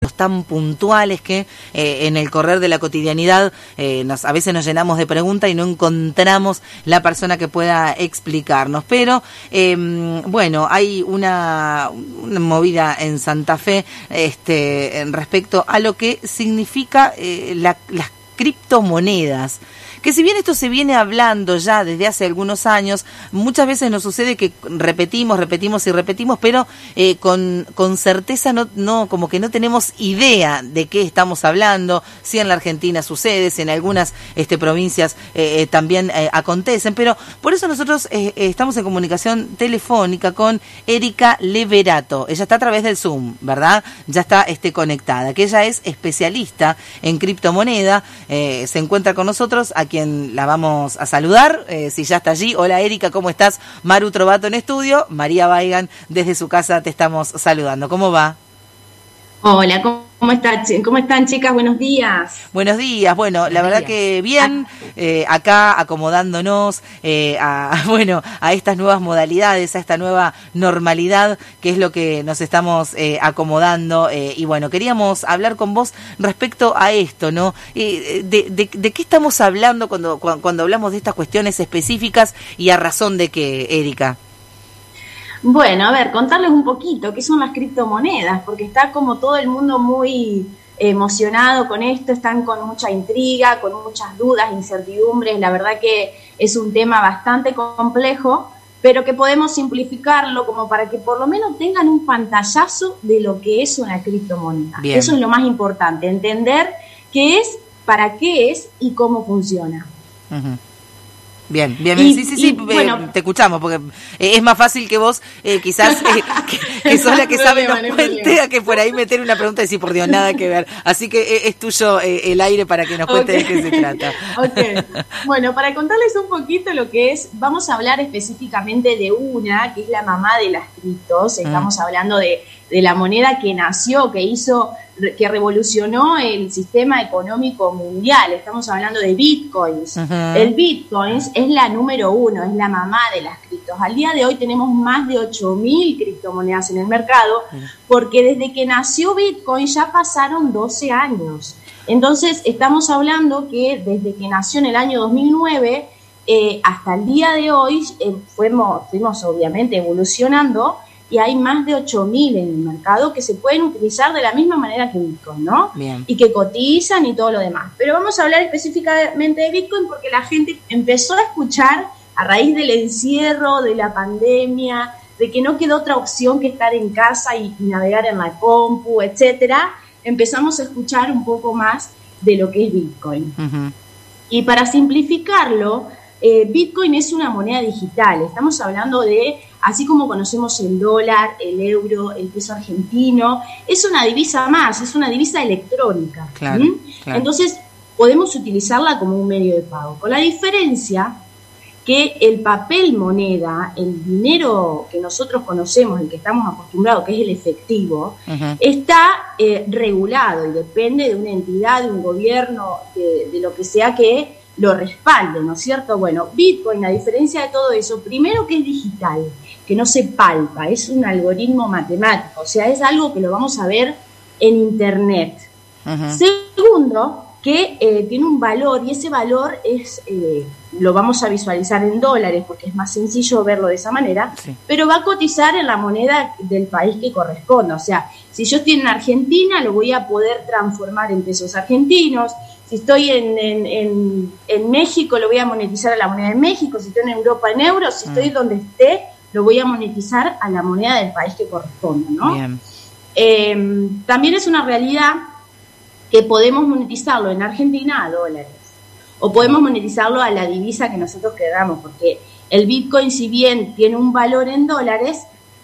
tan puntuales que en el correr de la cotidianidad a veces nos llenamos de preguntas y no encontramos la persona que pueda explicarnos. Pero bueno, hay una movida en Santa Fe respecto a lo que significa las criptomonedas, que si bien esto se viene hablando ya desde hace algunos años, muchas veces nos sucede que repetimos, pero con certeza no como que no tenemos idea de qué estamos hablando, si en la Argentina sucede, si en algunas provincias también acontecen, pero por eso nosotros estamos en comunicación telefónica con Erika Leverato. Ella está a través del Zoom, ¿verdad? Ya está conectada, que ella es especialista en criptomoneda, se encuentra con nosotros, a quien la vamos a saludar, si ya está allí. Hola Erika, ¿cómo estás? Maru Trovato en estudio, María Weigand desde su casa te estamos saludando. ¿Cómo va? Hola, ¿cómo están chicas? Buenos días. Buenos días, bueno, la verdad que bien, acá acomodándonos a estas nuevas modalidades, a esta nueva normalidad, que es lo que nos estamos acomodando, y bueno, queríamos hablar con vos respecto a esto, ¿no? ¿De qué estamos hablando cuando hablamos de estas cuestiones específicas y a razón de qué, Erika? Bueno, a ver, contarles un poquito qué son las criptomonedas, porque está como todo el mundo muy emocionado con esto, están con mucha intriga, con muchas dudas, incertidumbres. La verdad que es un tema bastante complejo, pero que podemos simplificarlo como para que por lo menos tengan un pantallazo de lo que es una criptomoneda. Bien. Eso es lo más importante, entender qué es, para qué es y cómo funciona. Uh-huh. Bien, sí, bueno, te escuchamos, porque es más fácil que vos, quizás, que sos la que sabe nos cuente, a que por ahí meter una pregunta y decir, por Dios, nada que ver. Así que es tuyo el aire para que nos cuente de qué se trata. Okay. Bueno, para contarles un poquito lo que es, vamos a hablar específicamente de una, que es la mamá de las criptos. Estamos hablando de la moneda que nació, que revolucionó el sistema económico mundial. Estamos hablando de bitcoins. Uh-huh. El bitcoins es la número 1, es la mamá de las criptos. Al día de hoy tenemos más de 8.000 criptomonedas en el mercado, porque desde que nació Bitcoin ya pasaron 12 años. Entonces estamos hablando que desde que nació en el año 2009 hasta el día de hoy fuimos obviamente evolucionando, y hay más de 8.000 en el mercado que se pueden utilizar de la misma manera que Bitcoin, ¿no? Bien. Y que cotizan y todo lo demás. Pero vamos a hablar específicamente de Bitcoin porque la gente empezó a escuchar a raíz del encierro, de la pandemia, de que no quedó otra opción que estar en casa y navegar en la compu, etcétera. Empezamos a escuchar un poco más de lo que es Bitcoin. Uh-huh. Y para simplificarlo, Bitcoin es una moneda digital. Estamos hablando de, así como conocemos el dólar, el euro, el peso argentino, es una divisa más, es una divisa electrónica. Claro, claro. Entonces, podemos utilizarla como un medio de pago. Con la diferencia que el papel moneda, el dinero que nosotros conocemos, el que estamos acostumbrados, que es el efectivo, uh-huh, está regulado y depende de una entidad, de un gobierno, de lo que sea que lo respalde, ¿no es cierto? Bueno, Bitcoin, a diferencia de todo eso, primero que es digital, que no se palpa, es un algoritmo matemático, o sea, es algo que lo vamos a ver en Internet. Uh-huh. Segundo, que tiene un valor, y ese valor lo vamos a visualizar en dólares, porque es más sencillo verlo de esa manera, sí, pero va a cotizar en la moneda del país que corresponda. O sea, si yo estoy en Argentina, lo voy a poder transformar en pesos argentinos. Si estoy en México, lo voy a monetizar a la moneda de México. Si estoy en Europa, en euros. Si estoy donde esté, lo voy a monetizar a la moneda del país que corresponda, ¿no? Bien. También es una realidad que podemos monetizarlo en Argentina a dólares, o podemos monetizarlo a la divisa que nosotros queramos, porque el Bitcoin, si bien tiene un valor en dólares,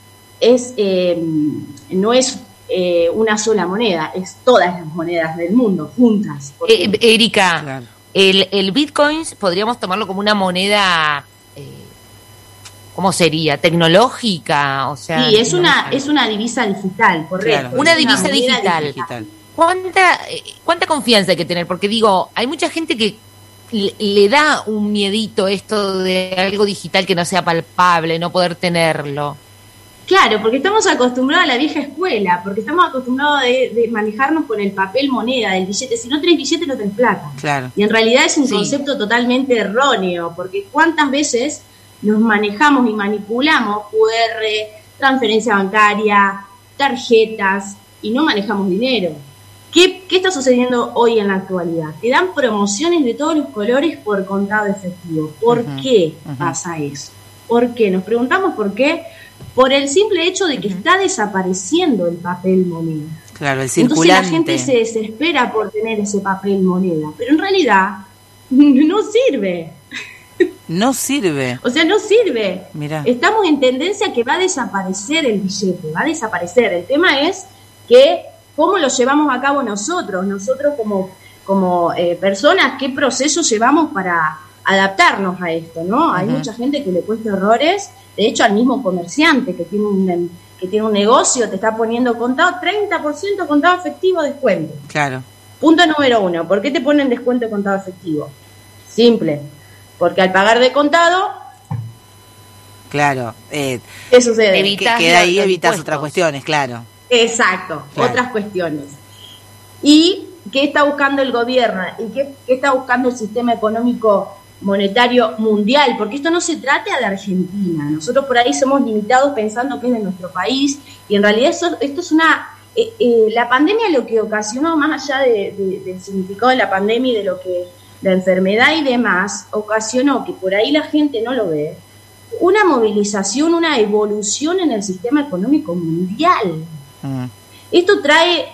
no es una sola moneda, es todas las monedas del mundo juntas. Erika, claro, el Bitcoin podríamos tomarlo como una moneda, ¿cómo sería? ¿Tecnológica? O sea, sí, es una divisa digital, correcto. Claro. Una divisa digital. ¿Cuánta confianza hay que tener? Porque digo, hay mucha gente que le da un miedito esto de algo digital que no sea palpable, no poder tenerlo. Claro, porque estamos acostumbrados a la vieja escuela, porque estamos acostumbrados de manejarnos con el papel moneda, del billete. Si no tenés billete, no tenés plata. Claro. Y en realidad es un concepto totalmente erróneo, porque cuántas veces nos manejamos y manipulamos QR, transferencia bancaria, tarjetas, y no manejamos dinero. ¿Qué está sucediendo hoy en la actualidad? Te dan promociones de todos los colores por contado efectivo. ¿Por qué pasa eso? ¿Por qué? Nos preguntamos por qué. Por el simple hecho de que está desapareciendo el papel moneda. Claro, el circulante. Entonces la gente se desespera por tener ese papel moneda, pero en realidad no sirve. No sirve. O sea, no sirve. Mirá. Estamos en tendencia que va a desaparecer el billete, va a desaparecer. El tema es que cómo lo llevamos a cabo nosotros como personas, qué proceso llevamos para adaptarnos a esto, ¿no? Hay mucha gente que le cuesta errores. De hecho, al mismo comerciante que tiene un negocio te está poniendo contado 30% contado efectivo descuento. Claro. Punto número 1. ¿Por qué te ponen descuento contado efectivo? Simple. Porque al pagar de contado... Claro. ¿Qué sucede? Queda ahí, evitas otras cuestiones, claro. Exacto, claro. Otras cuestiones. ¿Y qué está buscando el gobierno? ¿Y qué está buscando el sistema económico monetario mundial? Porque esto no se trata de Argentina. Nosotros por ahí somos limitados pensando que es de nuestro país, y en realidad esto es una... la pandemia lo que ocasionó, más allá del significado de la pandemia y de lo que la enfermedad y demás, ocasionó que por ahí la gente no lo ve, una movilización, una evolución en el sistema económico mundial. Esto trae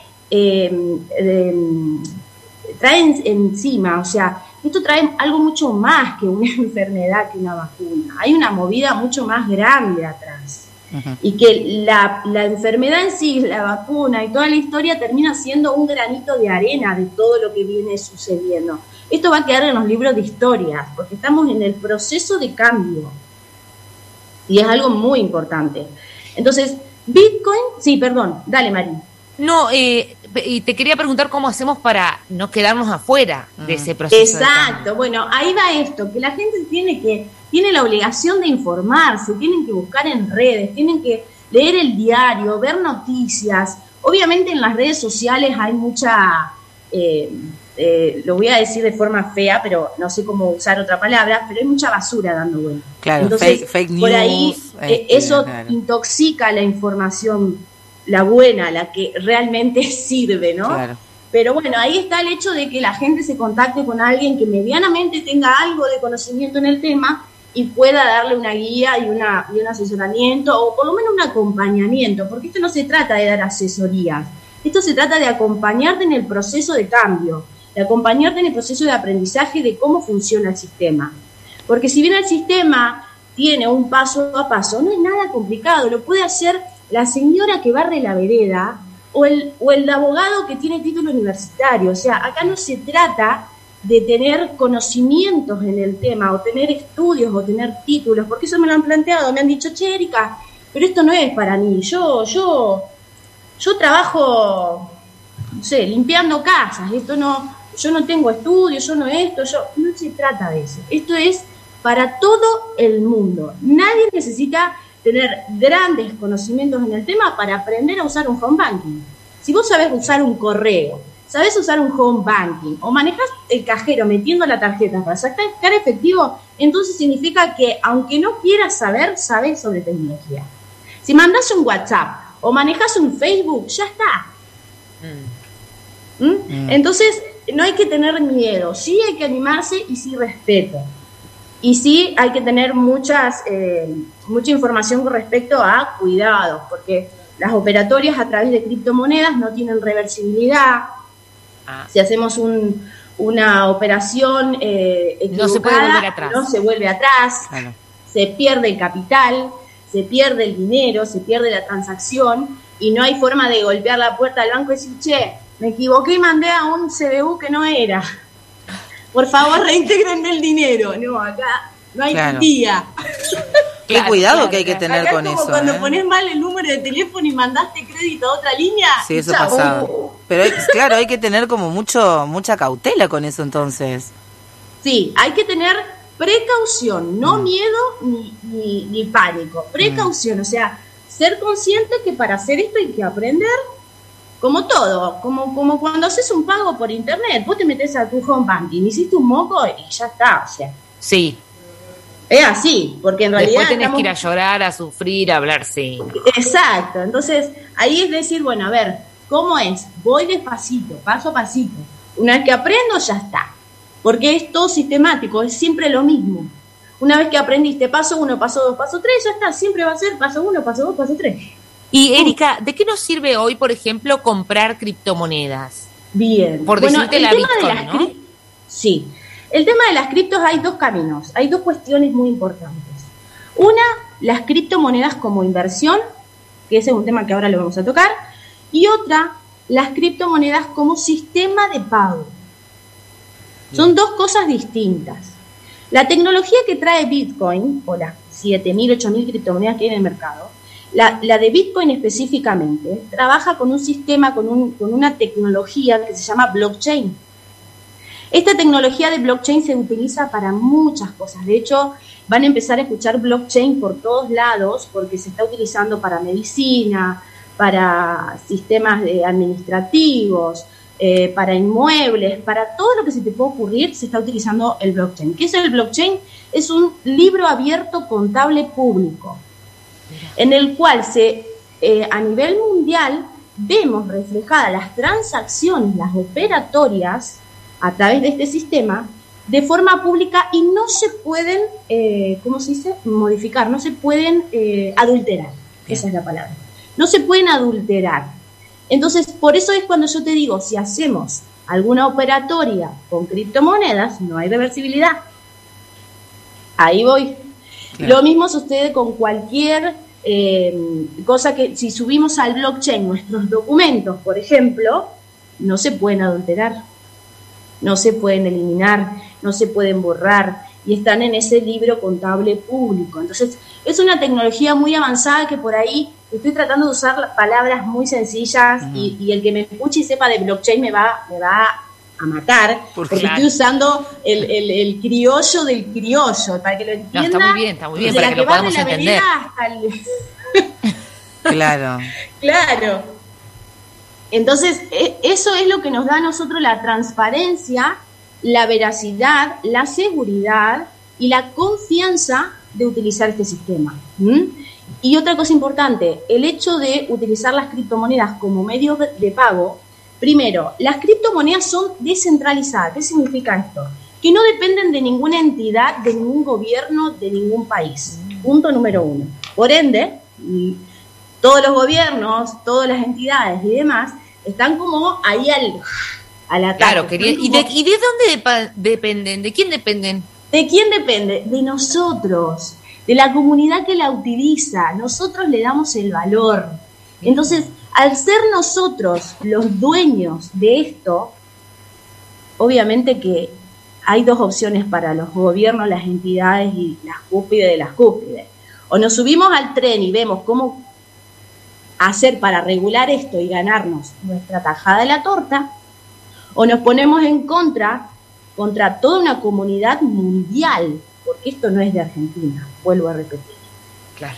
encima, o sea, esto trae algo mucho más que una enfermedad, que una vacuna. Hay una movida mucho más grande atrás. Y que la enfermedad en sí, la vacuna y toda la historia termina siendo un granito de arena de todo lo que viene sucediendo. Esto va a quedar en los libros de historia, porque estamos en el proceso de cambio. Y es algo muy importante. Entonces, Bitcoin... Sí, perdón, dale, Mari. No, y te quería preguntar cómo hacemos para no quedarnos afuera de ese proceso. Exacto, bueno, ahí va esto, que la gente tiene la obligación de informarse, tienen que buscar en redes, tienen que leer el diario, ver noticias. Obviamente en las redes sociales hay mucha, lo voy a decir de forma fea, pero no sé cómo usar otra palabra, pero hay mucha basura dando vuelta. Claro, entonces, fake news. Por ahí eso claro. intoxica la información, la buena, la que realmente sirve, ¿no? Claro. Pero bueno, ahí está el hecho de que la gente se contacte con alguien que medianamente tenga algo de conocimiento en el tema y pueda darle una guía y un asesoramiento, o por lo menos un acompañamiento, porque esto no se trata de dar asesorías, esto se trata de acompañarte en el proceso de cambio, de acompañarte en el proceso de aprendizaje de cómo funciona el sistema. Porque si bien el sistema tiene un paso a paso, no es nada complicado, lo puede hacer la señora que barre la vereda o el abogado que tiene título universitario. O sea, acá no se trata de tener conocimientos en el tema, o tener estudios, o tener títulos, porque eso me lo han planteado, me han dicho, che, Erika, pero esto no es para mí, yo trabajo, no sé, limpiando casas, yo no tengo estudios, no se trata de eso, esto es para todo el mundo. Nadie necesita tener grandes conocimientos en el tema para aprender a usar un home banking. Si vos sabés usar un correo, sabés usar un home banking, o manejás el cajero metiendo la tarjeta para sacar efectivo, entonces significa que aunque no quieras saber, sabés sobre tecnología. Si mandás un WhatsApp o manejás un Facebook, ya está. Entonces no hay que tener miedo, sí hay que animarse y sí respeto. Y sí hay que tener mucha información con respecto a cuidados, porque las operatorias a través de criptomonedas no tienen reversibilidad. Si hacemos una operación equivocada, no se vuelve atrás, claro. Se pierde el capital, se pierde el dinero, se pierde la transacción, y no hay forma de golpear la puerta del banco y decir, che, me equivoqué y mandé a un CBU que no era. Por favor, reintegrenme el dinero. No, acá no hay tía. Qué cuidado que hay que tener acá con es como eso. Cuando pones mal el número de teléfono y mandaste crédito a otra línea. Sí, eso pasaba. Pero claro, hay que tener como mucha cautela con eso entonces. Sí, hay que tener precaución, no miedo ni pánico. Precaución, o sea, ser consciente que para hacer esto hay que aprender, como todo, como cuando haces un pago por internet, vos te metes a tu home banking, hiciste un moco y ya está, o sea. Sí. Es así, porque en realidad... Después tenés que ir a llorar, a sufrir, a hablar, sí. Exacto, entonces ahí es decir, bueno, a ver, ¿cómo es? Voy despacito, paso a pasito. Una vez que aprendo, ya está. Porque es todo sistemático, es siempre lo mismo. Una vez que aprendiste paso 1, paso 2, paso 3, ya está, siempre va a ser paso 1, paso 2, paso 3. Y Erika, ¿de qué nos sirve hoy, por ejemplo, comprar criptomonedas? Bien. Por decirte la Bitcoin, ¿no? Sí. El tema de las criptos hay dos caminos, hay dos cuestiones muy importantes. Una, las criptomonedas como inversión, que ese es un tema que ahora lo vamos a tocar, y otra, las criptomonedas como sistema de pago. Son dos cosas distintas. La tecnología que trae Bitcoin, o las 7.000, 8.000 criptomonedas que hay en el mercado, la de Bitcoin específicamente, trabaja con un sistema, con una tecnología que se llama blockchain. Esta tecnología de blockchain se utiliza para muchas cosas. De hecho, van a empezar a escuchar blockchain por todos lados porque se está utilizando para medicina, para sistemas administrativos, para inmuebles, para todo lo que se te pueda ocurrir, se está utilizando el blockchain. ¿Qué es el blockchain? Es un libro abierto contable público, en el cual a nivel mundial vemos reflejadas las transacciones, las operatorias, a través de este sistema, de forma pública y no se pueden, ¿cómo se dice? Modificar, no se pueden adulterar, esa es la palabra. No se pueden adulterar. Entonces, por eso es cuando yo te digo, si hacemos alguna operatoria con criptomonedas, no hay reversibilidad. Ahí voy. Claro. Lo mismo sucede con cualquier cosa que, si subimos al blockchain nuestros documentos, por ejemplo, no se pueden adulterar. No se pueden eliminar, no se pueden borrar y están en ese libro contable público. Entonces, es una tecnología muy avanzada que por ahí estoy tratando de usar palabras muy sencillas y el que me escuche y sepa de blockchain me va a matar porque estoy usando el criollo del criollo para que lo entienda. No, está muy bien, para que lo podamos entender. Claro. Claro. Entonces, eso es lo que nos da a nosotros la transparencia, la veracidad, la seguridad y la confianza de utilizar este sistema. Y otra cosa importante, el hecho de utilizar las criptomonedas como medio de pago. Primero, las criptomonedas son descentralizadas. ¿Qué significa esto? Que no dependen de ninguna entidad, de ningún gobierno, de ningún país. Punto número 1. Por ende, todos los gobiernos, todas las entidades y demás están como ahí al ataque. Claro, ¿y de dónde dependen? ¿De quién dependen? ¿De quién depende? De nosotros, de la comunidad que la utiliza. Nosotros le damos el valor. Entonces, al ser nosotros los dueños de esto, obviamente que hay dos opciones para los gobiernos, las entidades y las cúspides de las cúspides. O nos subimos al tren y vemos cómo hacer para regular esto y ganarnos nuestra tajada de la torta, o nos ponemos en contra toda una comunidad mundial, porque esto no es de Argentina, vuelvo a repetir. Claro.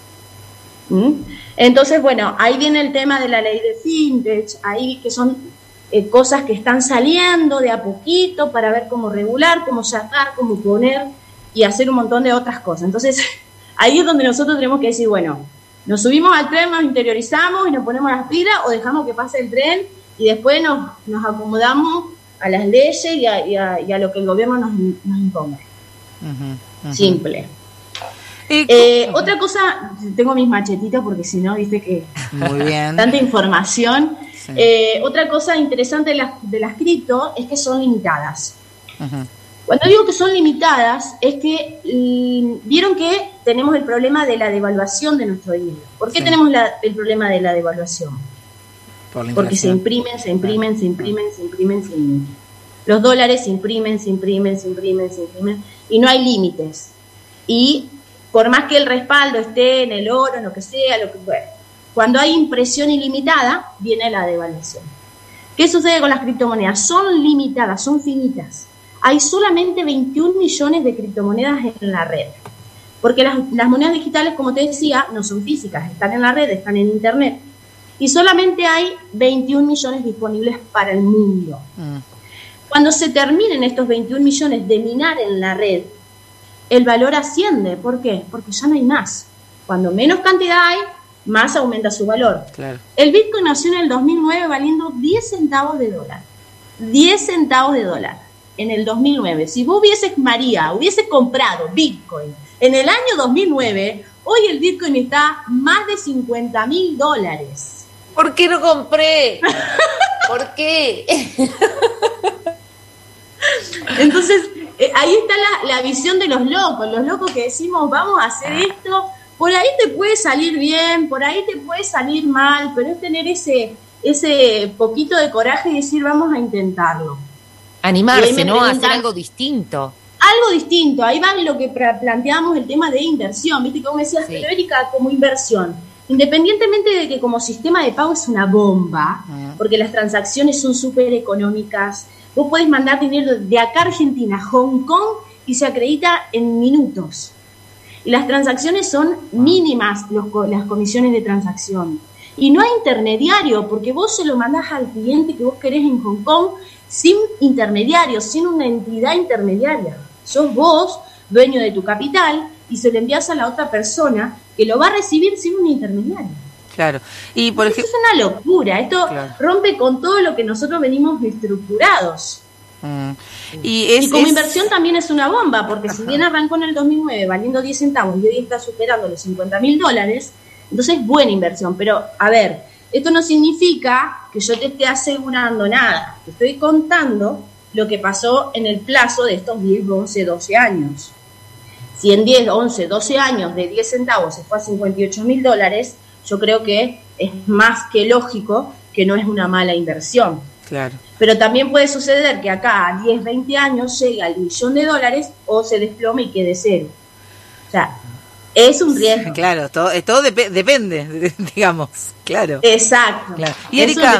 Entonces, bueno, ahí viene el tema de la ley de fintech, ahí que son cosas que están saliendo de a poquito para ver cómo regular, cómo sacar, cómo poner y hacer un montón de otras cosas. Entonces, ahí es donde nosotros tenemos que decir, bueno, nos subimos al tren, nos interiorizamos y nos ponemos las pilas o dejamos que pase el tren y después nos acomodamos a las leyes y a lo que el gobierno nos imponga. Simple. Otra cosa, tengo mis machetitas porque si no, viste que muy bien. Tanta información. Sí. Otra cosa interesante de las cripto es que son limitadas. Cuando digo que son limitadas, es que vieron que tenemos el problema de la devaluación de nuestro dinero. ¿Por qué tenemos el problema de la devaluación? Porque se imprimen. Los dólares se imprimen y no hay límites. Y por más que el respaldo esté en el oro, en lo que sea, cuando hay impresión ilimitada, viene la devaluación. ¿Qué sucede con las criptomonedas? Son limitadas, son finitas. Hay solamente 21 millones de criptomonedas en la red. Porque las monedas digitales, como te decía, no son físicas, están en la red, están en internet. Y solamente hay 21 millones disponibles para el mundo. Cuando se terminen estos 21 millones de minar en la red, el valor asciende. ¿Por qué? Porque ya no hay más. Cuando menos cantidad hay, más aumenta su valor. Claro. El Bitcoin nació en el 2009 valiendo 10 centavos de dólar. 10 centavos de dólar en el 2009. Si vos hubiese comprado Bitcoin en el año 2009, hoy el Bitcoin está más de $50,000. ¿Por qué no compré? ¿Por qué? Entonces, ahí está la visión de los locos que decimos, vamos a hacer esto. Por ahí te puede salir bien, por ahí te puede salir mal, pero es tener ese poquito de coraje y decir, vamos a intentarlo. Animarse, ¿no? A hacer algo distinto. Algo distinto, ahí va lo que planteamos el tema de inversión, ¿viste? Como decías, pero Erika, como inversión, independientemente de que como sistema de pago es una bomba, porque las transacciones son súper económicas, vos podés mandar dinero de acá a Argentina, Hong Kong, y se acredita en minutos. Y las transacciones son mínimas, las comisiones de transacción. Y no hay intermediario, porque vos se lo mandás al cliente que vos querés en Hong Kong sin intermediario, sin una entidad intermediaria. Sos vos, dueño de tu capital, y se lo envías a la otra persona que lo va a recibir sin un intermediario. Claro. Y por ejemplo, es una locura. Esto rompe con todo lo que nosotros venimos estructurados. Y como inversión también es una bomba, porque si bien arrancó en el 2009 valiendo 10 centavos y hoy está superando los $50,000, entonces es buena inversión. Pero, a ver, esto no significa que yo te esté asegurando nada. Te estoy contando lo que pasó en el plazo de estos 10, 11, 12 años. Si en 10, 11, 12 años de 10 centavos se fue a $58,000, yo creo que es más que lógico que no es una mala inversión. Claro. Pero también puede suceder que acá a 10, 20 años llegue al $1.000.000 o se desplome y quede cero. O sea, es un riesgo. Claro, todo depende, digamos, claro. Exacto. Claro. Y Erika,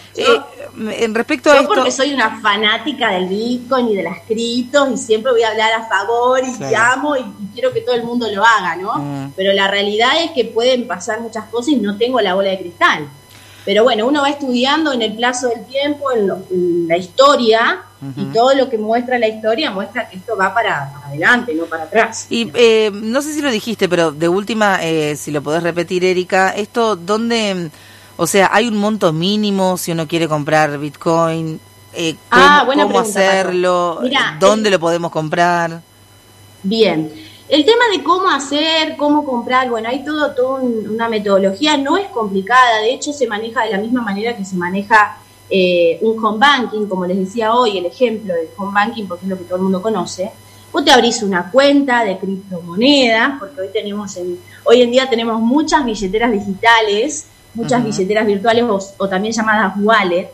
en respecto a esto... Yo porque soy una fanática del Bitcoin y de las criptos y siempre voy a hablar a favor y amo y quiero que todo el mundo lo haga, ¿no? Pero la realidad es que pueden pasar muchas cosas y no tengo la bola de cristal. Pero bueno, uno va estudiando en el plazo del tiempo, en la historia, y todo lo que muestra la historia muestra que esto va para adelante, no para atrás. Y no sé si lo dijiste, pero de última, si lo podés repetir, Erika, esto, ¿dónde, o sea, hay un monto mínimo si uno quiere comprar Bitcoin? ¿Cómo hacerlo? Mirá, ¿dónde lo podemos comprar? Bien. El tema de cómo hacer, cómo comprar, bueno, hay todo una metodología, no es complicada, de hecho se maneja de la misma manera que se maneja un home banking, como les decía hoy, el ejemplo del home banking, porque es lo que todo el mundo conoce. Vos te abrís una cuenta de criptomonedas, porque hoy en día tenemos muchas billeteras digitales, muchas billeteras virtuales o también llamadas wallets,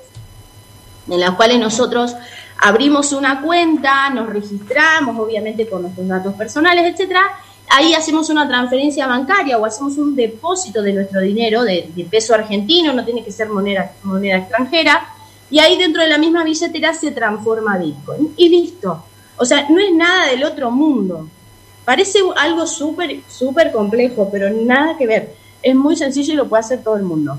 en las cuales nosotros abrimos una cuenta, nos registramos, obviamente con nuestros datos personales, etcétera. Ahí hacemos una transferencia bancaria o hacemos un depósito de nuestro dinero de peso argentino, no tiene que ser moneda extranjera, y ahí dentro de la misma billetera se transforma Bitcoin. Y listo. O sea, no es nada del otro mundo. Parece algo súper complejo, pero nada que ver. Es muy sencillo y lo puede hacer todo el mundo.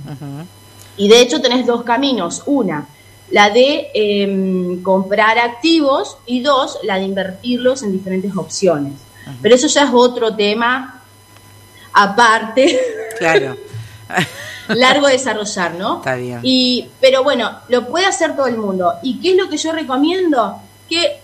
Y de hecho tenés dos caminos. Una, la de comprar activos, y dos, la de invertirlos en diferentes opciones. Pero eso ya es otro tema aparte. Claro. Largo de desarrollar, ¿no? Está bien. Pero bueno, lo puede hacer todo el mundo. ¿Y qué es lo que yo recomiendo? Que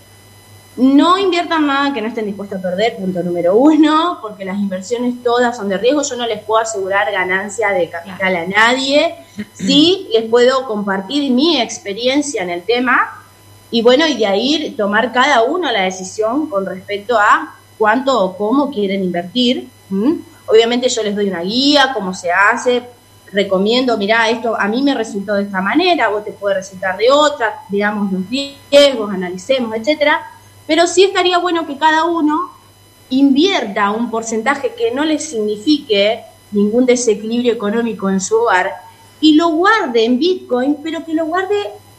no inviertan nada que no estén dispuestos a perder, punto número 1, porque las inversiones todas son de riesgo. Yo no les puedo asegurar ganancia de capital a nadie. Sí, les puedo compartir mi experiencia en el tema y bueno, y de ahí tomar cada uno la decisión con respecto a cuánto o cómo quieren invertir. Obviamente yo les doy una guía, cómo se hace, recomiendo, mirá, esto a mí me resultó de esta manera, a vos te puede resultar de otra, digamos los riesgos, analicemos, etcétera. Pero sí estaría bueno que cada uno invierta un porcentaje que no les signifique ningún desequilibrio económico en su hogar y lo guarde en Bitcoin, pero que lo guarde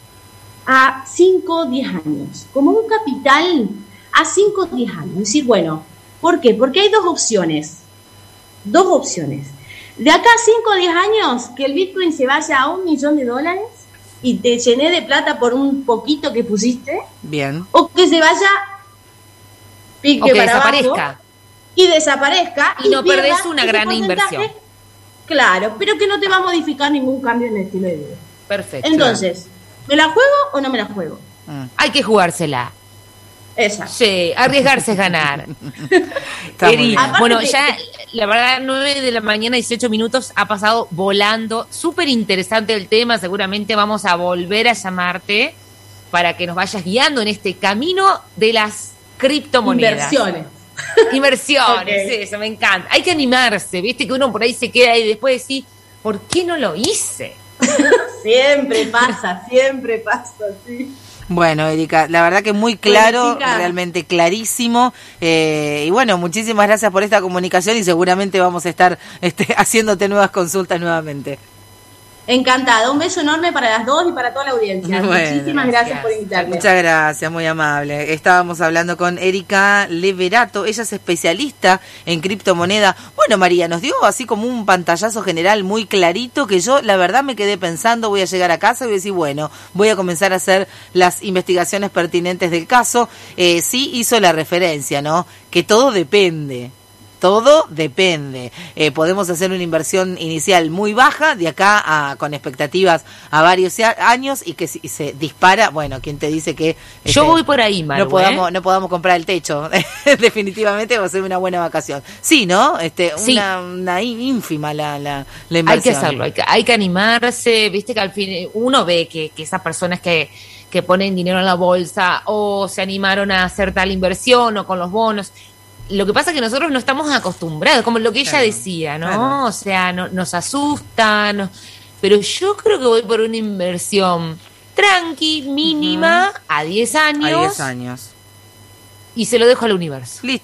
a 5 o 10 años, como un capital a 5 o 10 años. Es decir, bueno, ¿Por qué? Porque hay dos opciones. De acá a 5 o 10 años, que el Bitcoin se vaya a $1 millón y te llené de plata por un poquito que pusiste. Bien. O que se vaya pique O que para desaparezca. abajo y desaparezca. Y no pierdas perdés una ese gran porcentaje. inversión. Claro, pero que no te va a modificar ningún cambio en el estilo de vida. Perfecto. Entonces, ¿me la juego o no me la juego? Hay que jugársela. Esa. Sí, arriesgarse es ganar. Está muy Eri, bien. bueno, Aparte ya la verdad 9 de la mañana, 18 minutos, ha pasado volando. Súper interesante el tema, seguramente vamos a volver a llamarte para que nos vayas guiando en este camino de las criptomonedas. Inversiones, Ok. eso, me encanta. Hay que animarse, viste que uno por ahí se queda y después decís, ¿por qué no lo hice? Siempre pasa, sí. Bueno, Erika, la verdad que muy claro, Bueno, chica. realmente clarísimo. Y bueno, muchísimas gracias por esta comunicación y seguramente vamos a estar haciéndote nuevas consultas nuevamente. Encantada, un beso enorme para las dos y para toda la audiencia. Bueno, Muchísimas gracias por invitarme. Muchas gracias, muy amable. Estábamos hablando con Erika Leverato, ella es especialista en criptomoneda. Bueno, María, nos dio así como un pantallazo general muy clarito que yo la verdad me quedé pensando, voy a llegar a casa y voy a decir, bueno, voy a comenzar a hacer las investigaciones pertinentes del caso. Sí hizo la referencia, ¿no? Que todo depende. Todo depende. Podemos hacer una inversión inicial muy baja, de acá con expectativas a varios años y que si se dispara, bueno, ¿quién te dice que Yo voy por ahí, Maru, no podamos comprar el techo? Definitivamente va a ser una buena vacación. Sí, ¿no? Sí. Una ínfima la Hay inversión. que hacerlo, hay que animarse, viste que al fin uno ve que esas personas que ponen dinero en la bolsa o se animaron a hacer tal inversión o con los bonos. Lo que pasa es que nosotros no estamos acostumbrados, como lo que ella decía, ¿no? Claro. O sea, nos asustan, pero yo creo que voy por una inversión tranqui, mínima, a 10 años. A 10 años. Y se lo dejo al universo. Listo.